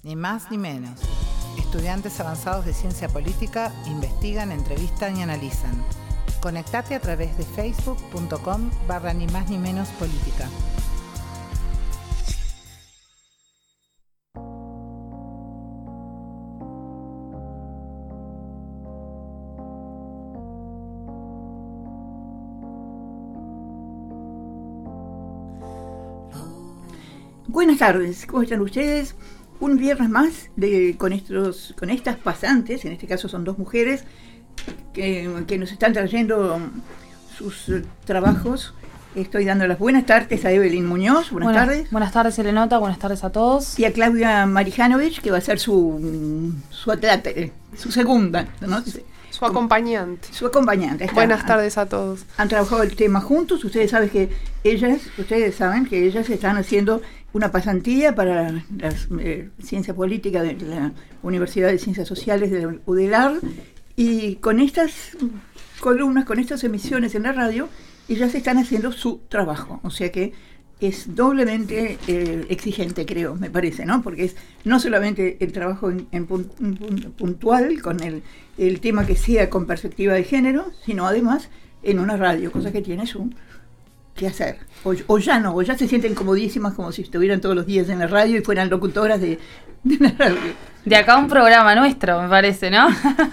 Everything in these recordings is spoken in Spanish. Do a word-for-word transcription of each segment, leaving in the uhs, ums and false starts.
Ni más ni menos. Estudiantes avanzados de ciencia política investigan, entrevistan y analizan. Conectate a través de facebook.com barra ni más ni menos política. Buenas tardes, ¿cómo están ustedes? Un viernes más de, con, estos, con estas pasantes, en este caso son dos mujeres, que, que nos están trayendo sus uh, trabajos. Estoy dando las buenas tardes a Evelyn Muñoz, buenas, buenas tardes. Buenas tardes, Elenota, buenas tardes a todos. Y a Claudia Marijanovich, que va a ser su, su atleta, su segunda, ¿no? Su acompañante. Su acompañante. Está, Buenas tardes a todos. Han trabajado el tema juntos. Ustedes saben que ellas, ustedes saben que ellas están haciendo una pasantía para la eh, ciencia política de la Universidad de Ciencias Sociales de la U D E L A R, y con estas columnas, con estas emisiones en la radio, ellas están haciendo su trabajo. O sea que es doblemente eh, exigente, creo, me parece, ¿no? Porque es no solamente el trabajo en, en pun, pun, puntual con el, el tema que sea con perspectiva de género, sino además en una radio, cosa que tiene su que hacer. O, o ya no, o ya se sienten comodísimas como si estuvieran todos los días en la radio y fueran locutoras de, de la radio. De acá un programa nuestro, me parece, ¿no?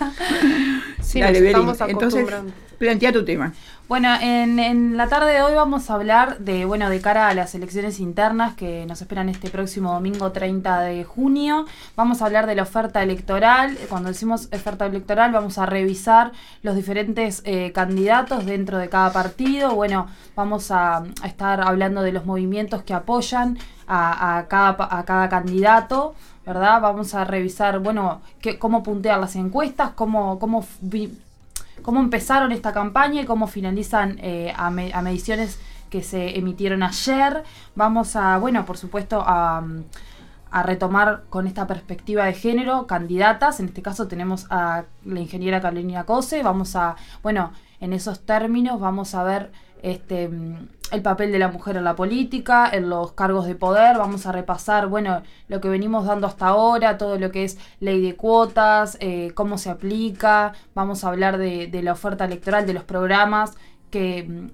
Sí, Dale, nos estamos Belín. acostumbrando. Entonces, plantea tu tema. Bueno, en, en la tarde de hoy vamos a hablar de, bueno, de cara a las elecciones internas que nos esperan este próximo domingo treinta de junio. Vamos a hablar de la oferta electoral. Cuando decimos oferta electoral vamos a revisar los diferentes eh, candidatos dentro de cada partido. Bueno, vamos a, a estar hablando de los movimientos que apoyan a, a, cada, a cada candidato, ¿verdad? Vamos a revisar, bueno, que, cómo puntear las encuestas, cómo... cómo vi, cómo empezaron esta campaña y cómo finalizan eh, a, me, a mediciones que se emitieron ayer. Vamos a, bueno, por supuesto, a, a retomar con esta perspectiva de género candidatas. En este caso tenemos a la ingeniera Carolina Cose. Vamos a, bueno, en esos términos vamos a ver este el papel de la mujer en la política, en los cargos de poder. Vamos a repasar, bueno, lo que venimos dando hasta ahora, todo lo que es ley de cuotas, eh, cómo se aplica. Vamos a hablar de, de la oferta electoral, de los programas, que,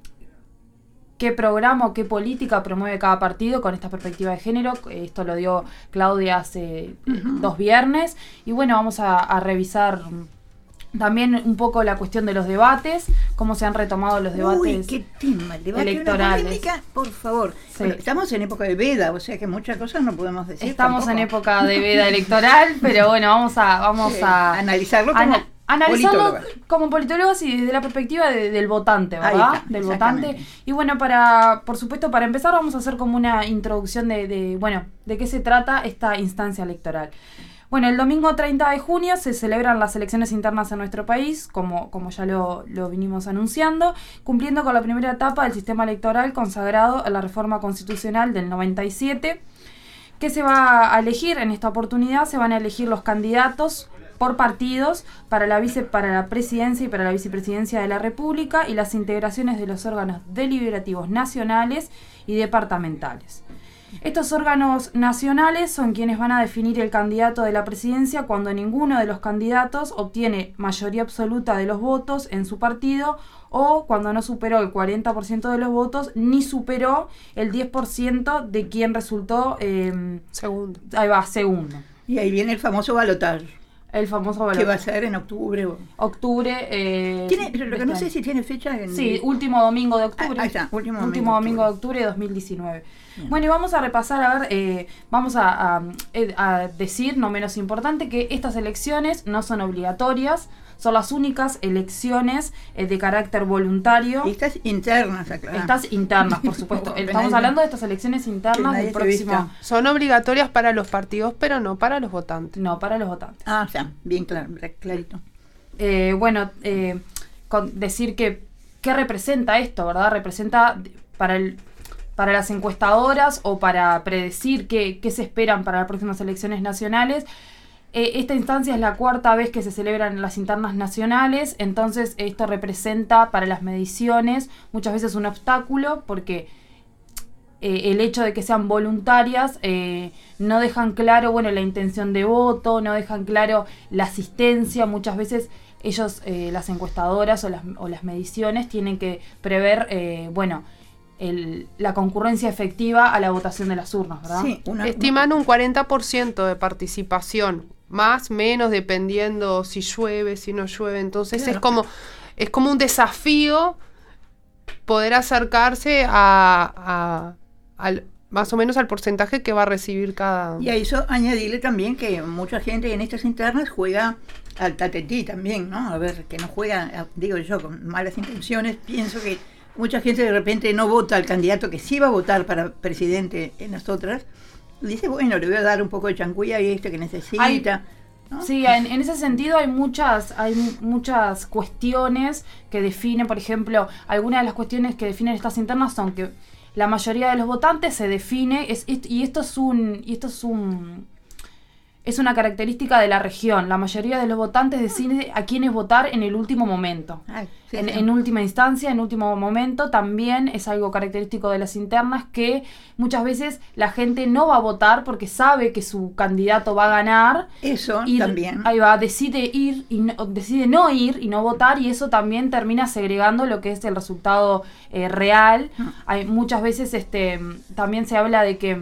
qué programa o qué política promueve cada partido con esta perspectiva de género. Esto lo dio Claudia hace uh-huh. dos viernes. Y bueno, vamos a, a revisar también un poco la cuestión de los debates, cómo se han retomado los debates. Uy, qué tema, el debate electorales. Polémica, por favor. Sí. Bueno, estamos en época de veda, o sea que muchas cosas no podemos decir. Estamos tampoco. en época de veda electoral, pero bueno, vamos a vamos sí, a analizarlo como ana, analizarlo politólogas. como politólogos y desde la perspectiva de, del votante, ¿verdad? Está, del votante. Y bueno, para por supuesto, para empezar vamos a hacer como una introducción de, de bueno, de qué se trata esta instancia electoral. Bueno, el domingo treinta de junio se celebran las elecciones internas en nuestro país, como, como ya lo, lo vinimos anunciando, cumpliendo con la primera etapa del sistema electoral consagrado a la reforma constitucional del noventa y siete. ¿Qué se va a elegir? En esta oportunidad se van a elegir los candidatos por partidos para la, vice, para la presidencia y para la vicepresidencia de la República y las integraciones de los órganos deliberativos nacionales y departamentales. Estos órganos nacionales son quienes van a definir el candidato de la presidencia cuando ninguno de los candidatos obtiene mayoría absoluta de los votos en su partido o cuando no superó el cuarenta por ciento de los votos ni superó el diez por ciento de quien resultó eh, segundo. Ahí va, segundo. Y ahí viene el famoso balotaje. El famoso balotaje. Que va a ser en octubre. O... Octubre. Eh, ¿Tiene, pero lo que no sé si tiene fecha en... Sí, último domingo de octubre. Ah, ahí está, último, último domingo de octubre de dos mil diecinueve. Bien. Bueno, y vamos a repasar, a ver, eh, vamos a, a, a decir, no menos importante, que estas elecciones no son obligatorias, son las únicas elecciones eh, de carácter voluntario. Y estas internas, acá. Estas internas, por supuesto. Estamos hablando de estas elecciones internas del próximo... Son obligatorias para los partidos, pero no para los votantes. No, para los votantes. Ah, o sea, bien claro, clarito. Eh, bueno, eh, con decir que, ¿qué representa esto, verdad? Representa para el... para las encuestadoras o para predecir qué, qué se esperan para las próximas elecciones nacionales. Eh, esta instancia es la cuarta vez que se celebran las internas nacionales, entonces esto representa para las mediciones muchas veces un obstáculo porque eh, el hecho de que sean voluntarias eh, no dejan claro, bueno, la intención de voto, no dejan claro la asistencia. Muchas veces ellos, eh, las encuestadoras o las, o las mediciones, tienen que prever, eh, bueno, el, la concurrencia efectiva a la votación de las urnas, ¿verdad? Sí, una, estiman un cuarenta por ciento de participación, más, menos, dependiendo si llueve, si no llueve. Entonces claro. es como es como un desafío poder acercarse a, a al, más o menos al porcentaje que va a recibir cada... Y a eso añadirle también que mucha gente en estas internas juega al tatetí también, ¿no? A ver, que no juega, digo yo, con malas intenciones. Pienso que mucha gente de repente no vota al candidato que sí va a votar para presidente en las otras. Dice, bueno, le voy a dar un poco de chanculla a este que necesita. Hay, ¿no? Sí, en, en ese sentido hay muchas hay muchas cuestiones que definen, por ejemplo, algunas de las cuestiones que definen estas internas son que la mayoría de los votantes se define, es, y esto es un y esto es un es una característica de la región. La mayoría de los votantes decide a quiénes votar en el último momento. Ay, sí, en, sí. en última instancia, en último momento, también es algo característico de las internas que muchas veces la gente no va a votar porque sabe que su candidato va a ganar. Eso y también. Ahí va, decide ir y no, decide no ir y no votar, y eso también termina segregando lo que es el resultado eh, real. Ah. Hay muchas veces este también se habla de que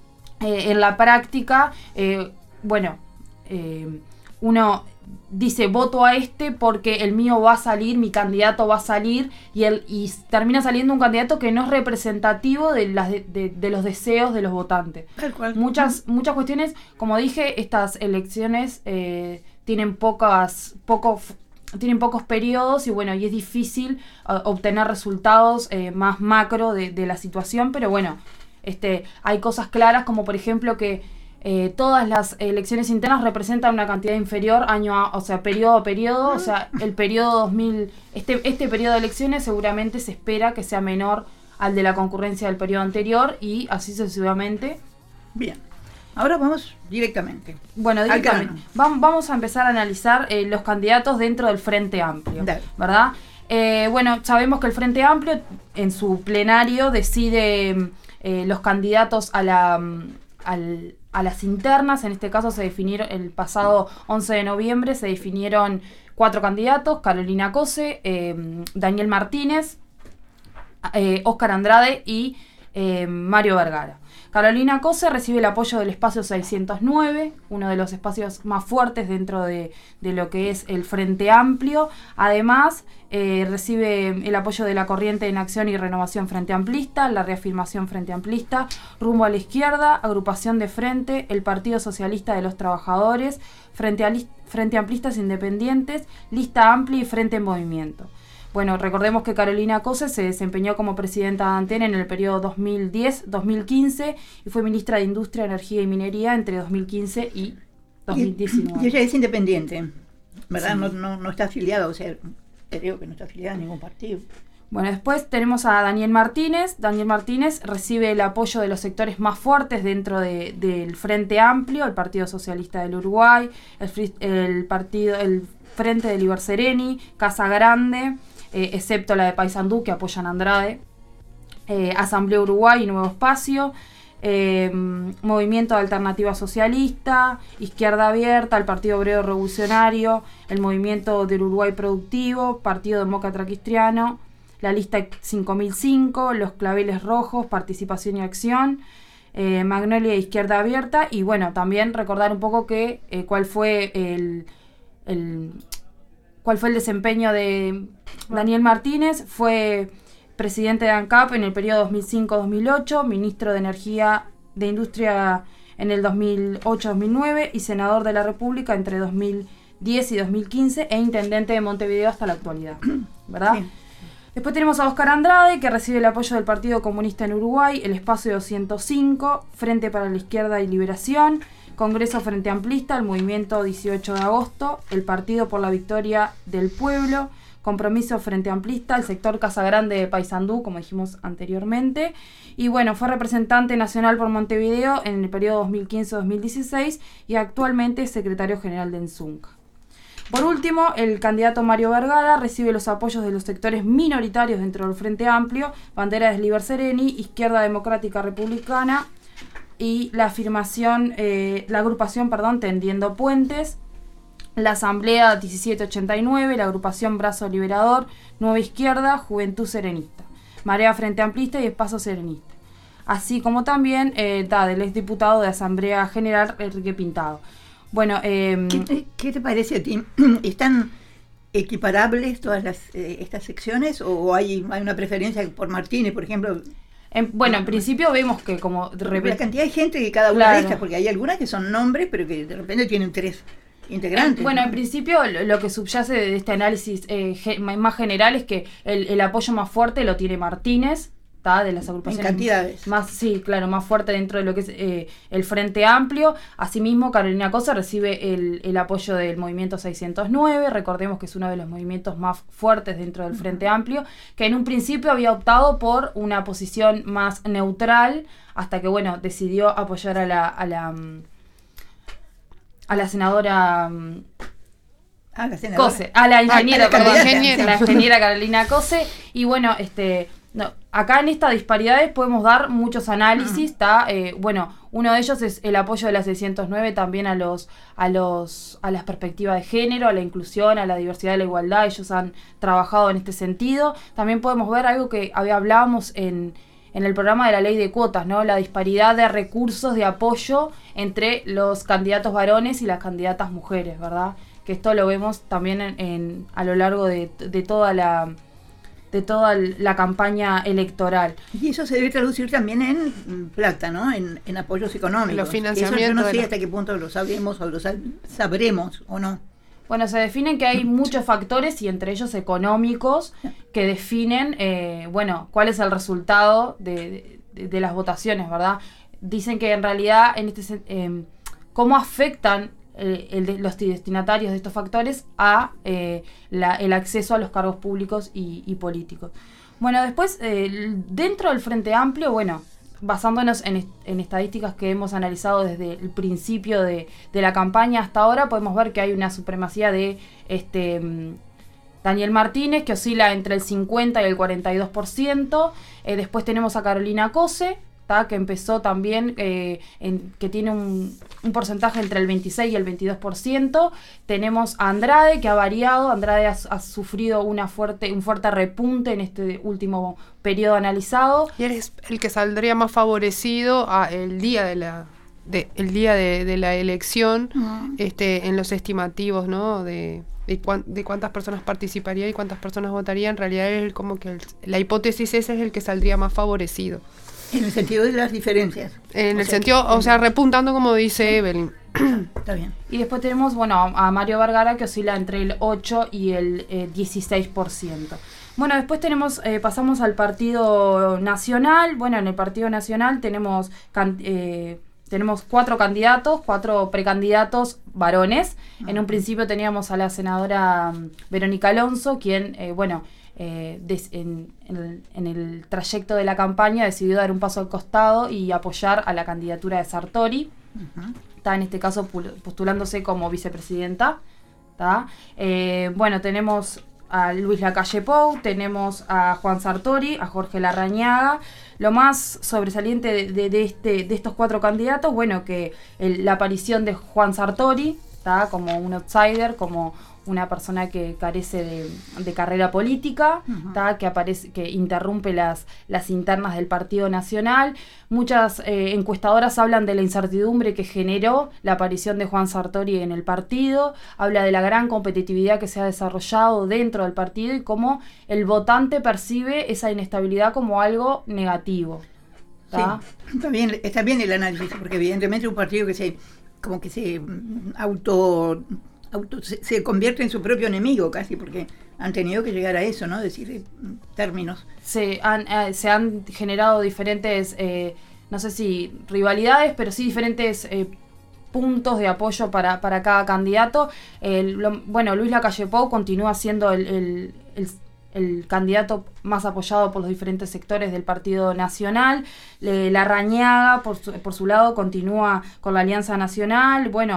eh, en la práctica eh, bueno, eh, uno dice voto a este porque el mío va a salir, mi candidato va a salir, y el y termina saliendo un candidato que no es representativo de las de, de, de los deseos de los votantes. Tal cual. Muchas muchas cuestiones, como dije, estas elecciones eh, tienen pocas pocos tienen pocos periodos y bueno, y es difícil uh, obtener resultados eh, más macro de, de la situación, pero bueno, este hay cosas claras, como por ejemplo que Eh, todas las elecciones internas representan una cantidad inferior año a, o sea, periodo a periodo, o sea, el periodo dos mil, este, este periodo de elecciones seguramente se espera que sea menor al de la concurrencia del periodo anterior y así sucesivamente. Bien, ahora vamos directamente. Bueno, directamente. Vamos, vamos a empezar a analizar eh, los candidatos dentro del Frente Amplio, Dale. ¿verdad? Eh, bueno, sabemos que el Frente Amplio en su plenario decide eh, los candidatos a la... al a las internas. En este caso se definieron, el pasado once de noviembre se definieron cuatro candidatos: Carolina Cose, eh, Daniel Martínez, eh, Óscar Andrade y eh, Mario Vergara. Carolina Cose recibe el apoyo del espacio seiscientos nueve, uno de los espacios más fuertes dentro de, de lo que es el Frente Amplio. Además, eh, recibe el apoyo de la Corriente en Acción y Renovación Frente Amplista, la Reafirmación Frente Amplista, Rumbo a la Izquierda, Agrupación de Frente, el Partido Socialista de los Trabajadores, Frente, a List- Frente Amplistas Independientes, Lista Amplia y Frente en Movimiento. Bueno, recordemos que Carolina Cose se desempeñó como presidenta de Antel en el periodo dos mil diez a dos mil quince y fue ministra de Industria, Energía y Minería entre dos mil quince y dos mil diecinueve. Y ella es independiente, ¿verdad? Sí. No, no, no está afiliada, o sea, creo que no está afiliada a ningún partido. Bueno, después tenemos a Daniel Martínez. Daniel Martínez recibe el apoyo de los sectores más fuertes dentro de, del Frente Amplio, el Partido Socialista del Uruguay, el, el, partido, el Frente de Liber Sereni, Casa Grande, Eh, excepto la de Paysandú, que apoyan a Andrade, eh, Asamblea Uruguay y Nuevo Espacio, eh, Movimiento de Alternativa Socialista, Izquierda Abierta, el Partido Obrero Revolucionario, el Movimiento del Uruguay Productivo, Partido Demócrata Cristiano, la Lista cinco mil cinco, Los Claveles Rojos, Participación y Acción, eh, Magnolia de Izquierda Abierta, y bueno, también recordar un poco que eh, cuál fue el... el cuál fue el desempeño de Daniel Martínez. Fue presidente de ANCAP en el periodo dos mil cinco a dos mil ocho, ministro de Energía de Industria en el dos mil ocho a dos mil nueve y senador de la República entre dos mil diez y dos mil quince e intendente de Montevideo hasta la actualidad, ¿verdad? Sí. Después tenemos a Óscar Andrade, que recibe el apoyo del Partido Comunista en Uruguay, el Espacio doscientos cinco, Frente para la Izquierda y Liberación, Congreso Frente Amplista, el Movimiento dieciocho de agosto, el Partido por la Victoria del Pueblo, Compromiso Frente Amplista, el sector Casa Grande de Paysandú, como dijimos anteriormente. Y bueno, fue representante nacional por Montevideo en el periodo dos mil quince a dos mil dieciséis y actualmente es secretario general de Enzunca. Por último, el candidato Mario Vergara recibe los apoyos de los sectores minoritarios dentro del Frente Amplio, bandera de Sliver Sereni, Izquierda Democrática Republicana y la afirmación, eh, la agrupación, perdón, Tendiendo Puentes, la Asamblea diecisiete ochenta y nueve, la agrupación Brazo Liberador, Nueva Izquierda, Juventud Serenista, Marea Frente Amplista y Espacio Serenista. Así como también eh, da, del exdiputado de Asamblea General, Enrique Pintado. Bueno, eh, ¿Qué, ¿Qué te parece a ti? ¿Están equiparables todas las, eh, estas secciones o hay, hay una preferencia por Martínez, por ejemplo? En, bueno, en principio vemos que como de repente... La cantidad de gente que cada una Claro. de estas, porque hay algunas que son nombres, pero que de repente tienen tres integrantes. En- bueno, ¿no? en principio lo, lo que subyace de este análisis eh, ge- más general es que el, el apoyo más fuerte lo tiene Martínez, ¿tá? De las agrupaciones. En cantidades. Más, sí, claro, más fuerte dentro de lo que es eh, el Frente Amplio. Asimismo, Carolina Cosa recibe el, el apoyo del Movimiento seiscientos nueve. Recordemos que es uno de los movimientos más fuertes dentro del Frente Amplio, que en un principio había optado por una posición más neutral, hasta que, bueno, decidió apoyar a la... A la mm, a la senadora mm, Ah, la senadora. Cose, a la ingeniera, Ah, la perdón, candidata. la ingeniera Carolina Cose. Y bueno, este no, acá en estas disparidades podemos dar muchos análisis, ¿tá? Eh, bueno, uno de ellos es el apoyo de la seiscientos nueve también a los a los a las perspectivas de género, a la inclusión, a la diversidad y la igualdad. Ellos han trabajado en este sentido. También podemos ver algo que había, hablábamos en en el programa de la ley de cuotas, ¿no? La disparidad de recursos de apoyo entre los candidatos varones y las candidatas mujeres, ¿verdad? Que esto lo vemos también en, en, a lo largo de, de toda la de toda la campaña electoral. Y eso se debe traducir también en mm, plata, ¿no? En, en apoyos económicos. Los financiamientos Eso yo no de sé la- hasta qué punto lo sabremos o lo sab- sabremos o no. Bueno, se definen que hay muchos factores y entre ellos económicos que definen, eh, bueno, cuál es el resultado de, de, de las votaciones, ¿verdad? Dicen que en realidad, en este sen- eh, cómo afectan eh, el de, los destinatarios de estos factores a eh, la, el acceso a los cargos públicos y, y políticos. Bueno, después, eh, dentro del Frente Amplio, bueno, basándonos en, est- en estadísticas que hemos analizado desde el principio de, de la campaña hasta ahora, podemos ver que hay una supremacía de este mm, Daniel Martínez, que oscila entre el cincuenta y el cuarenta y dos por ciento. Eh, después tenemos a Carolina Cose, ¿tá? Que empezó también, eh, en, que tiene un, un porcentaje entre el veintiséis y el veintidós por ciento. Tenemos a Andrade, que ha variado. Andrade ha, ha sufrido una fuerte, un fuerte repunte en este último periodo analizado. Y él es el que saldría más favorecido a el día de la de, el día de, de la elección, Mm. este en los estimativos, ¿no? De, de, cuán- de cuántas personas participarían y cuántas personas votarían. En realidad es el- como que el- la hipótesis esa es el que saldría más favorecido. En el sentido de las diferencias. En O el sea, sentido, que- o sea, repuntando como dice Evelyn. Está bien. Y después tenemos, bueno, a Mario Vergara, que oscila entre el ocho y el eh, dieciséis por ciento. Bueno, después tenemos, eh, pasamos al Partido Nacional. Bueno, en el Partido Nacional tenemos, can- eh, tenemos cuatro candidatos, cuatro precandidatos varones. En un principio teníamos a la senadora mm, Verónica Alonso, quien, eh, bueno, eh, des- en, en el, en el trayecto de la campaña decidió dar un paso al costado y apoyar a la candidatura de Sartori. Ujú. Está en este caso pul- postulándose como vicepresidenta. ¿Tá? Eh, bueno, tenemos a Luis Lacalle Pou, tenemos a Juan Sartori, a Jorge Larrañaga. Lo más sobresaliente de, de, de este, de estos cuatro candidatos, bueno, que el- la aparición de Juan Sartori, ¿tá? Como un outsider, como una persona que carece de, de carrera política, Ujú. ¿tá? que aparece, que interrumpe las, las internas del Partido Nacional. Muchas eh, encuestadoras hablan de la incertidumbre que generó la aparición de Juan Sartori en el partido, habla de la gran competitividad que se ha desarrollado dentro del partido y cómo el votante percibe esa inestabilidad como algo negativo. ¿tá? Sí, está bien, está bien el análisis, porque evidentemente un partido que se como que se mm, auto, auto se, se convierte en su propio enemigo casi, porque han tenido que llegar a eso, ¿no? Decir eh, términos. Se han, eh, se han generado diferentes, eh, no sé si rivalidades, pero sí diferentes eh, puntos de apoyo para, para cada candidato. El, lo- bueno, Luis Lacalle Pou continúa siendo el, el, el, el candidato más apoyado por los diferentes sectores del Partido Nacional. Le, Larrañaga, por su, por su lado, continúa con la Alianza Nacional. Bueno,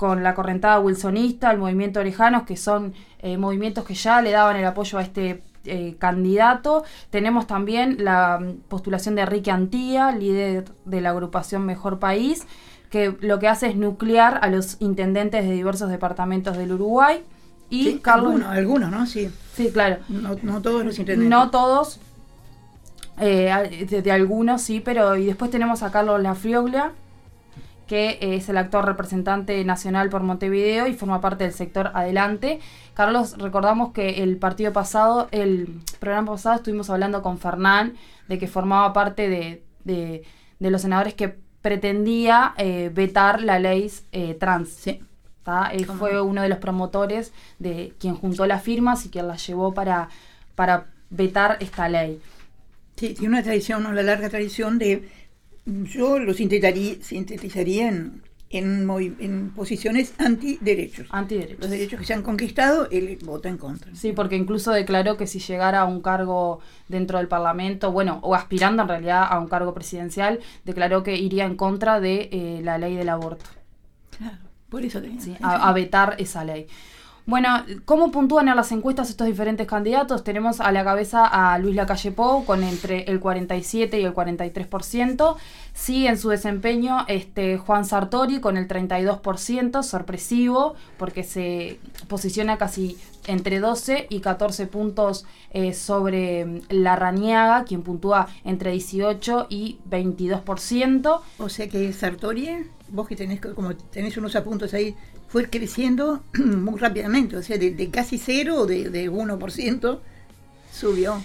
con la correntada wilsonista, el movimiento Orejanos, que son eh, movimientos que ya le daban el apoyo a este eh, candidato. Tenemos también la postulación de Enrique Antía, líder de la agrupación Mejor País, que lo que hace es nuclear a los intendentes de diversos departamentos del Uruguay. Y sí, Carlos, algunos, algunos, ¿no? Sí. Sí, claro. No, no todos los intendentes. No todos, eh, de, de algunos sí, pero y después tenemos a Carlos Lafrioglia, que es el actual representante nacional por Montevideo y forma parte del sector Adelante. Carlos, recordamos que el partido pasado, el programa pasado, estuvimos hablando con Fernán de que formaba parte de, de, de los senadores que pretendía eh, vetar la ley eh, trans. Sí. Él fue uno de los promotores de quien juntó las firmas y quien las llevó para, para vetar esta ley. Sí, tiene una tradición, una larga tradición de... Yo lo sintetizaría, sintetizaría en, en, movi- en posiciones antiderechos. Antiderechos. Los derechos que se han conquistado, él vota en contra. Sí, porque incluso declaró que si llegara a un cargo dentro del Parlamento, bueno, o aspirando en realidad a un cargo presidencial, declaró que iría en contra de eh, la ley del aborto. Claro, por eso tenía. Sí, a, a vetar esa ley. Bueno, ¿cómo puntúan en las encuestas estos diferentes candidatos? Tenemos a la cabeza a Luis Lacalle Pou con entre el cuarenta y siete y el cuarenta y tres por ciento. Sigue en su desempeño este Juan Sartori con el treinta y dos por ciento, sorpresivo, porque se posiciona casi entre doce y catorce puntos eh, sobre Larrañaga, quien puntúa entre dieciocho y veintidós por ciento. O sea que Sartori, vos que tenés como tenés unos apuntes ahí, fue creciendo muy rápidamente, o sea, de, de casi cero, de, de uno por ciento, subió.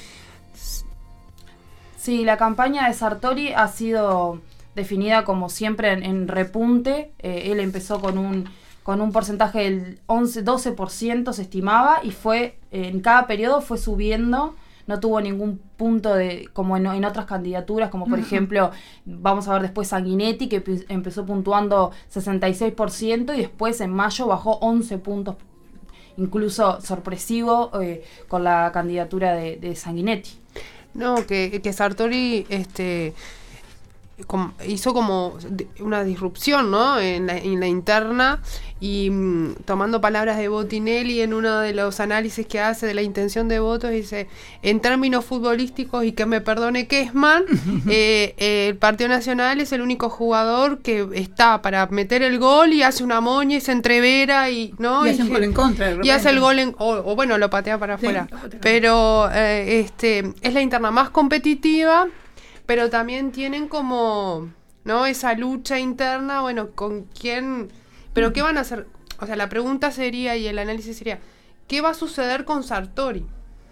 Sí, la campaña de Sartori ha sido definida como siempre en, en repunte. Eh, él empezó con un con un porcentaje del once, doce por ciento se estimaba y fue eh, en cada periodo fue subiendo. No tuvo ningún punto de como en, en otras candidaturas, como por uh-huh. ejemplo, vamos a ver después Sanguinetti, que p- empezó puntuando sesenta y seis por ciento y después en mayo bajó once puntos, incluso sorpresivo eh, con la candidatura de, de Sanguinetti. No, que, que Sartori este, com, hizo como una disrupción, ¿no? En la, en la interna y mm, tomando palabras de Botinelli en uno de los análisis que hace de la intención de votos, dice, en términos futbolísticos, y que me perdone Kessman, eh, eh, el Partido Nacional es el único jugador que está para meter el gol y hace una moña y se entrevera y no y hace y, un gol en contra y hace el gol en, o, o bueno, lo patea para afuera, sí, pero eh, este es la interna más competitiva, pero también tienen como, ¿no? Esa lucha interna, bueno, con quién, pero qué van a hacer, o sea, la pregunta sería y el análisis sería, ¿qué va a suceder con Sartori?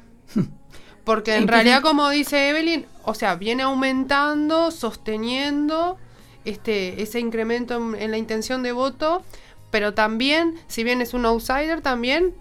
Porque en realidad, como dice Evelyn, o sea, viene aumentando, sosteniendo este ese incremento en, en la intención de voto, pero también, si bien es un outsider, también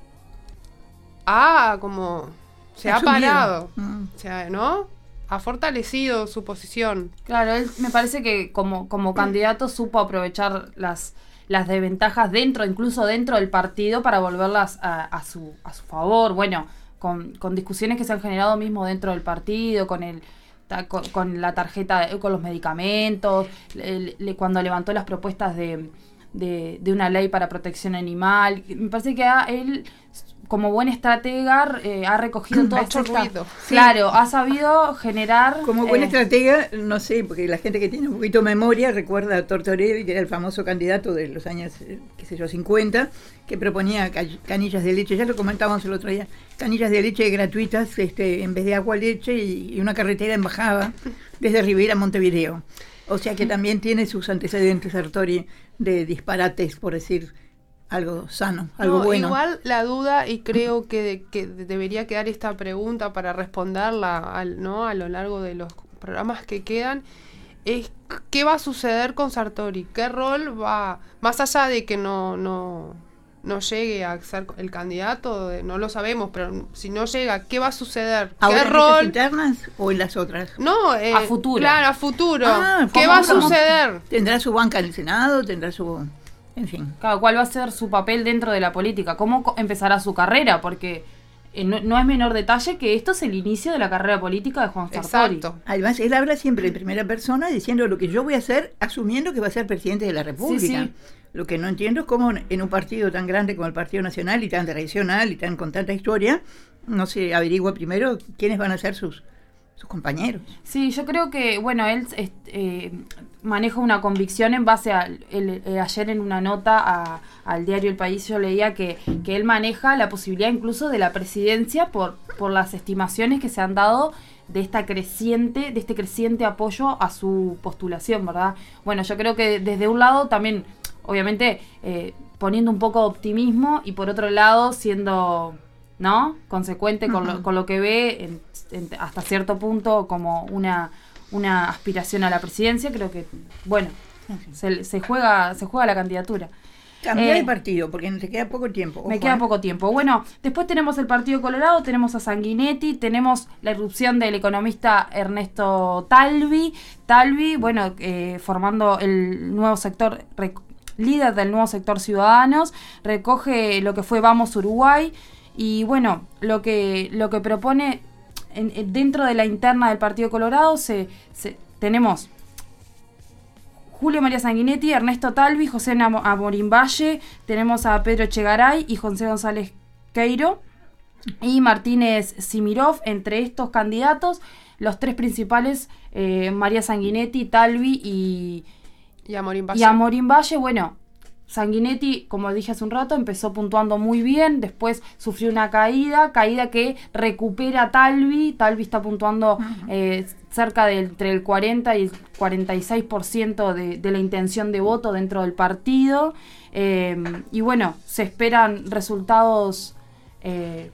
ha como se ha parado, mm. o sea, ¿no? Ha fortalecido su posición. Claro, él me parece que como, como candidato supo aprovechar las, las desventajas dentro, incluso dentro del partido, para volverlas a, a su a su favor. Bueno, con, con discusiones que se han generado mismo dentro del partido, con el ta, con, con la tarjeta, con los medicamentos, le, le, cuando levantó las propuestas de, de, de una ley para protección animal. Me parece que a él, como buen estratega, eh, ha recogido todo esto. Claro, sí. Ha sabido generar... Como buen eh, estratega, no sé, porque la gente que tiene un poquito de memoria recuerda a Tortorelli, que era el famoso candidato de los años, qué sé yo, cincuenta, que proponía canillas de leche, ya lo comentábamos el otro día, canillas de leche gratuitas este, en vez de agua leche y, y una carretera en bajada desde Rivera a Montevideo. O sea que también tiene sus antecedentes, Sartori, de disparates, por decir... algo sano, algo no, bueno. Igual la duda, y creo que, que debería quedar esta pregunta para responderla al, ¿no? a lo largo de los programas que quedan, es qué va a suceder con Sartori, qué rol va, más allá de que no, no, no llegue a ser el candidato, no lo sabemos, pero si no llega, ¿qué va a suceder? ¿Ahora ¿Qué en rol? estas internas o en las otras? No, eh, a futuro. Claro, a futuro. Ah, ¿Qué va a suceder? ¿Tendrá su banca en el Senado? ¿Tendrá su...? En fin. Claro, ¿cuál va a ser su papel dentro de la política? ¿Cómo co- empezará su carrera? Porque eh, no, no es menor detalle que esto es el inicio de la carrera política de Juan Sartori. Exacto. Además, él habla siempre en primera persona diciendo lo que yo voy a hacer, asumiendo que va a ser presidente de la República. Sí, sí. Lo que no entiendo es cómo en un partido tan grande como el Partido Nacional y tan tradicional y tan con tanta historia, no se averigua primero quiénes van a ser sus, sus compañeros. Sí, yo creo que, bueno, él eh, maneja una convicción en base a, el, el, ayer en una nota a, al diario El País yo leía que, que él maneja la posibilidad incluso de la presidencia por, por las estimaciones que se han dado de esta creciente, de este creciente apoyo a su postulación, ¿verdad? Bueno, yo creo que desde un lado también, obviamente, eh, poniendo un poco de optimismo y por otro lado siendo, ¿no?, consecuente con, uh-huh. lo, con lo que ve en, en, hasta cierto punto como una, una aspiración a la presidencia. Creo que, bueno, uh-huh. se, se juega se juega la candidatura. Cambiar eh, de partido, porque te queda poco tiempo. Ojo, me queda eh. poco tiempo. Bueno, después tenemos el Partido Colorado, tenemos a Sanguinetti, tenemos la irrupción del economista Ernesto Talvi. Talvi, bueno, eh, formando el nuevo sector, rec- líder del nuevo sector Ciudadanos, recoge lo que fue Vamos Uruguay. Y bueno, lo que, lo que propone en, en, dentro de la interna del Partido Colorado, se, se tenemos Julio María Sanguinetti, Ernesto Talvi, José Amorín Valle, tenemos a Pedro Echegaray y José González Queiro y Martínez Simirov. Entre estos candidatos, los tres principales, eh, María Sanguinetti, Talvi y, y Amorín Valle. Y Amorín Valle, bueno, Sanguinetti, como dije hace un rato, empezó puntuando muy bien, después sufrió una caída, caída que recupera Talvi. Talvi está puntuando eh, cerca de entre el cuarenta y el cuarenta y seis por ciento de, de la intención de voto dentro del partido. Eh, y bueno, se esperan resultados eh,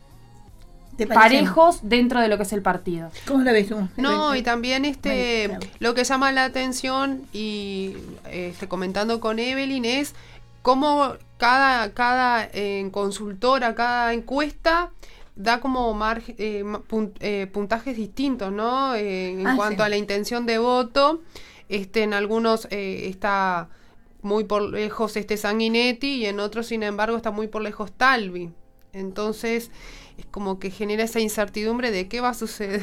parejos dentro de lo que es el partido. ¿Cómo la ves tú? No, y también este Vale, lo que llama la atención y este, comentando con Evelyn es cómo cada, cada eh, consultora, cada encuesta da como marge, eh, punt, eh, puntajes distintos, ¿no? Eh, en ah, cuanto sí. a la intención de voto, este, en algunos eh, está muy por lejos este Sanguinetti y en otros, sin embargo, está muy por lejos Talvi. Entonces es como que genera esa incertidumbre de qué va a suceder.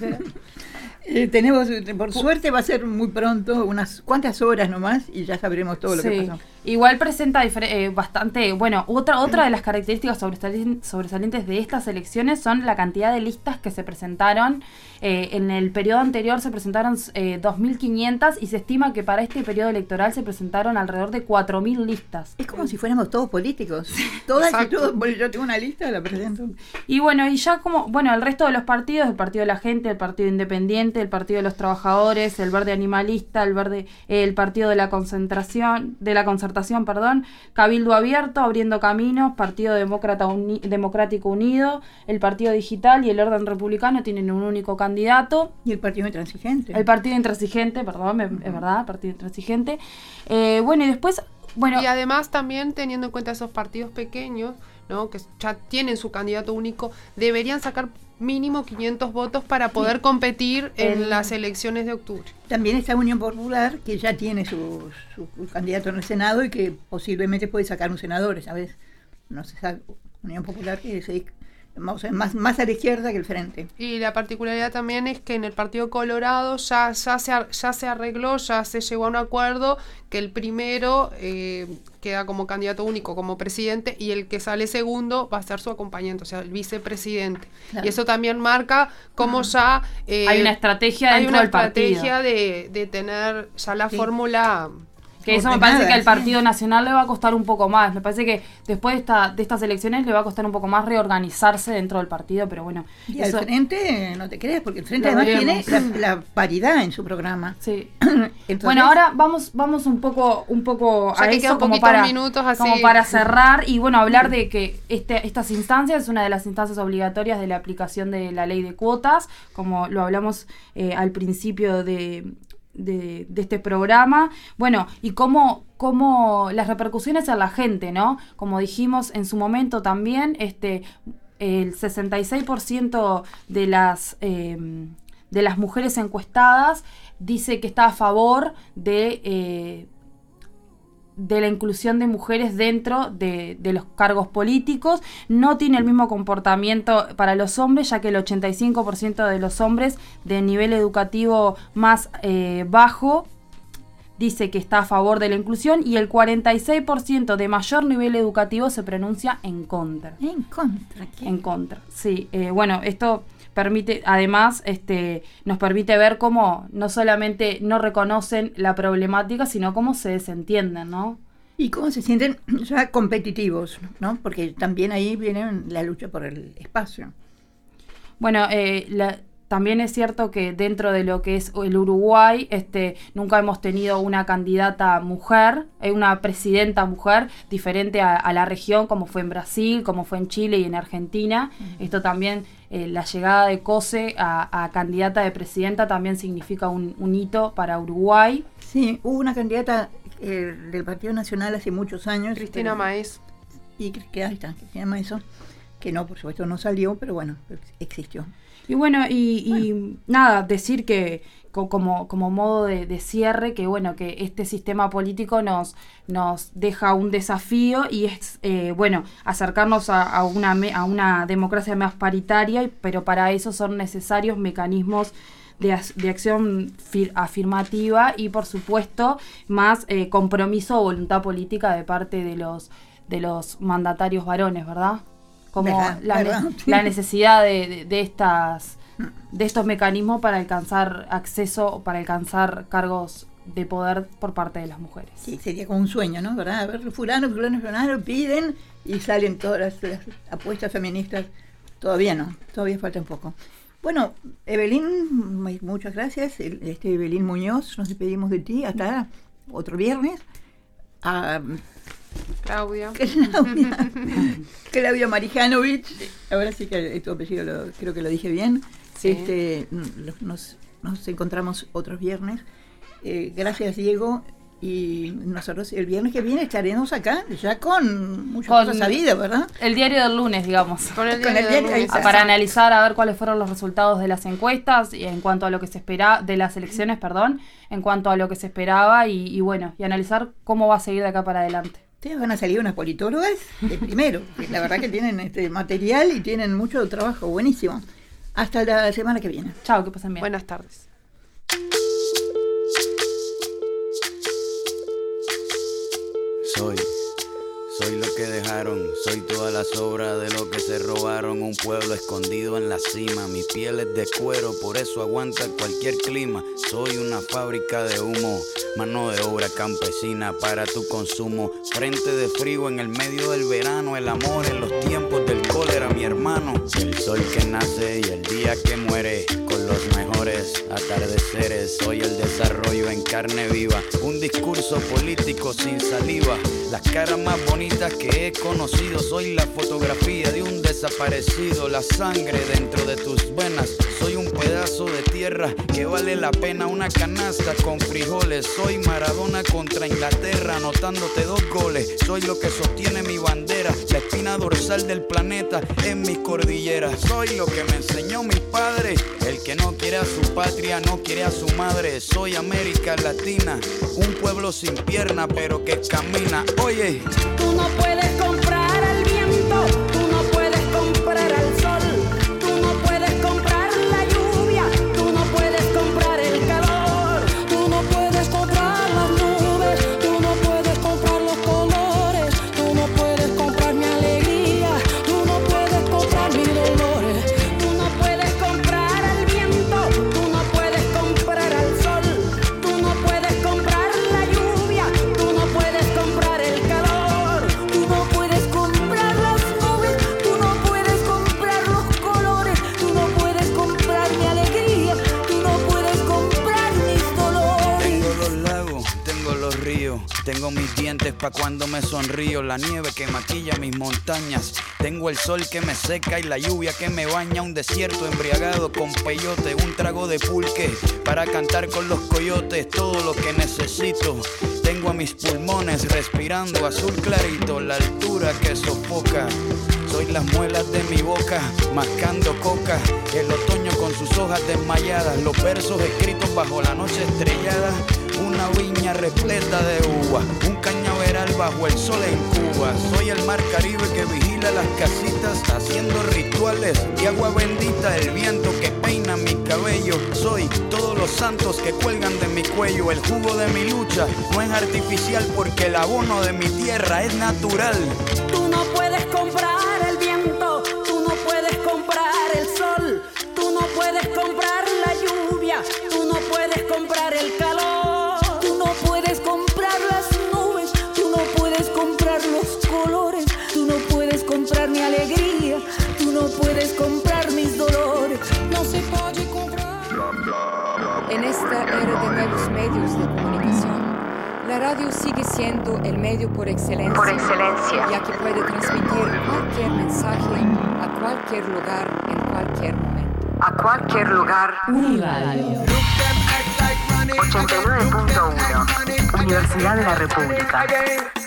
eh, tenemos, por suerte va a ser muy pronto, unas cuantas horas nomás, y ya sabremos todo lo sí. que pasó. Igual presenta difer- eh, bastante, bueno, otra otra de las características sobresali- sobresalientes de estas elecciones son la cantidad de listas que se presentaron. Eh, en el periodo anterior se presentaron eh, dos mil quinientas y se estima que para este periodo electoral se presentaron alrededor de cuatro mil listas. Es como si fuéramos todos políticos. Todas y todos, yo tengo una lista, la presento. Y bueno, y ya como, bueno, el resto de los partidos, el Partido de la Gente, el Partido Independiente, el Partido de los Trabajadores, el Verde Animalista, el Verde, eh, el Partido de la Concentración, de la Concertación, perdón, Cabildo Abierto, Abriendo Caminos, Partido Demócrata Uni- Democrático Unido, el Partido Digital y el Orden Republicano tienen un único candidato. Y el Partido Intransigente. El Partido Intransigente, perdón, uh-huh. es verdad, el Partido Intransigente. Eh, bueno, y después, bueno... Y además también teniendo en cuenta esos partidos pequeños, ¿no?, que ya tienen su candidato único, deberían sacar mínimo quinientos votos para poder sí. competir en el, las elecciones de octubre. También está Unión Popular, que ya tiene su, su, su candidato en el Senado y que posiblemente puede sacar un senador, ¿sabes? No se sabe. Unión Popular que es más, más, más a la izquierda que el Frente. Y la particularidad también es que en el Partido Colorado ya, ya, se, ya se arregló, ya se llegó a un acuerdo que el primero eh, queda como candidato único, como presidente, y el que sale segundo va a ser su acompañante, o sea, el vicepresidente. Claro. Y eso también marca cómo ya... Eh, hay una estrategia dentro del partido. Hay una estrategia de, de tener ya la sí. fórmula... Que eso me parece que al Partido Nacional le va a costar un poco más. Me parece que después de, esta, de estas elecciones le va a costar un poco más reorganizarse dentro del partido, pero bueno. Y eso, al Frente, no te creas, porque el Frente además tiene la, la paridad en su programa. Sí. Entonces, bueno, ahora vamos vamos un poco un poco a eso como para, minutos así. como para cerrar y bueno, hablar de que este, estas instancias es una de las instancias obligatorias de la aplicación de la ley de cuotas, como lo hablamos eh, al principio de... De, de este programa, bueno, y cómo, cómo las repercusiones en la gente, ¿no? Como dijimos en su momento también, este el sesenta y seis por ciento de las eh, de las mujeres encuestadas dice que está a favor de eh, de la inclusión de mujeres dentro de, de los cargos políticos. No tiene el mismo comportamiento para los hombres, ya que el ochenta y cinco por ciento de los hombres de nivel educativo más eh, bajo dice que está a favor de la inclusión y el cuarenta y seis por ciento de mayor nivel educativo se pronuncia en contra. En contra. ¿Qué? En contra, sí. Eh, bueno, esto permite, además, este, nos permite ver cómo no solamente no reconocen la problemática, sino cómo se desentienden, ¿no? Y cómo se sienten ya competitivos, ¿no? Porque también ahí viene la lucha por el espacio. Bueno, eh, la... También es cierto que dentro de lo que es el Uruguay, este, nunca hemos tenido una candidata mujer, eh, una presidenta mujer, diferente a, a la región, como fue en Brasil, como fue en Chile y en Argentina. Uh-huh. Esto también, eh, la llegada de Cose a, a candidata de presidenta también significa un, un hito para Uruguay. Sí, hubo una candidata eh, del Partido Nacional hace muchos años. Cristina pero, Maes. Y que ahí está, Cristina Maes, que no, por supuesto no salió, pero bueno, existió. Y bueno, y, y bueno. nada, decir que co- como, como modo de, de cierre, que bueno, que este sistema político nos, nos deja un desafío y es, eh, bueno, acercarnos a, a, una, a una democracia más paritaria, pero para eso son necesarios mecanismos de, de acción fir- afirmativa y, por supuesto, más eh, compromiso o voluntad política de parte de los, de los mandatarios varones, ¿verdad? Como verdad, la, verdad, ne- sí. la necesidad de, de, de estas de estos mecanismos para alcanzar acceso, para alcanzar cargos de poder por parte de las mujeres. Sí, sería como un sueño, ¿no? ¿Verdad? A ver, fulano, fulano, fulano, piden y salen todas las, las apuestas feministas. Todavía no, todavía falta un poco. Bueno, Evelyn, muchas gracias. Este Evelyn Muñoz, nos despedimos de ti hasta otro viernes. Ah, Claudia. Claudia, Claudia Marijanovic, ahora sí que tu apellido lo, creo que lo dije bien. Sí. Este, nos, nos encontramos otros viernes. Eh, gracias, Diego. Y nosotros el viernes que viene estaremos acá ya con muchas Con cosas sabidas, ¿verdad? El diario del lunes, digamos. Con el Con diario el del diario, lunes. ahí está. Para analizar a ver cuáles fueron los resultados de las encuestas y en cuanto a lo que se espera de las elecciones, perdón, en cuanto a lo que se esperaba y, y bueno, y analizar cómo va a seguir de acá para adelante. Ustedes van a salir unas politólogas de primero, que la verdad que tienen este material y tienen mucho trabajo, buenísimo. Hasta la semana que viene. Chao, que pasen bien. Buenas tardes. Soy, soy lo que dejaron, soy toda la sobra de lo que se robaron. Un pueblo escondido en la cima, mi piel es de cuero, por eso aguanta cualquier clima. Soy una fábrica de humo, mano de obra campesina para tu consumo. Frente de frío en el medio del verano, el amor en los tiempos del cólera, mi hermano. El sol que nace y el día que muere, con los mejores atardeceres. Soy el desarrollo en carne viva, un discurso político sin saliva. Las caras más bonitas que he conocido, soy la fotografía de un desaparecido. La sangre dentro de tus venas, soy un pedazo de tierra que vale la pena una canasta con frijoles. Soy Maradona contra Inglaterra, anotándote dos goles. Soy lo que sostiene mi bandera, la espina dorsal del planeta en mi cordillera. Soy lo que me enseñó mi padre, el que no quiere a su patria, no quiere a su madre. Soy América Latina, un pueblo sin pierna pero que camina. Oye, tú no puedes comprar al viento, tú no puedes comprar al sol, tú no puedes comprar la lluvia, tú no puedes comprar el calor, tú no puedes comprar las nubes, tú no puedes comprar los colores, tú no puedes comprar mi alegría, tú no puedes comprar mis dolores, tú no puedes comprar al viento, tú no puedes comprar al sol, tú no puedes comprar la lluvia, tú no puedes comprar el calor, tú no puedes comprar las nubes, tú no puedes comprar los colores, tú no puedes comprar mi alegría, tú no puedes comprar mis dolores. tengo los lagos, tengo los ríos, tengo mis dientes pa' cuando me sonrío, la nieve que maquilla mis montañas, tengo el sol que me seca y la lluvia que me baña, un desierto embriagado con peyote, un trago de pulque para cantar con los coyotes, todo lo que necesito. Tengo a mis pulmones respirando azul clarito, la altura que sofoca. Soy las muelas de mi boca, mascando coca, el otoño con sus hojas desmayadas, los versos escritos bajo la noche estrellada, una viña repleta de uvas, un cañaveral bajo el sol en Cuba. Soy el mar Caribe que vigila de las casitas haciendo rituales de agua bendita, el viento que peina mi cabello. Soy todos los santos que cuelgan de mi cuello. El jugo de mi lucha no es artificial porque el abono de mi tierra es natural. Tú no puedes comprar el viento, tú no puedes comprar el sol, tú no puedes comprar la lluvia, tú no puedes comprar el calor, tú no puedes comprar las nubes, tú no puedes comprar los colores, tú no puedes comprar mi alegría, tú no puedes comprar mis dolores, no se puede comprar. En esta era de nuevos medios de comunicación, la radio sigue siendo el medio por excelencia, por excelencia, ya que puede transmitir cualquier mensaje a cualquier lugar en cualquier momento. A cualquier lugar. Uniradio. ochenta y nueve punto uno Universidad de la República.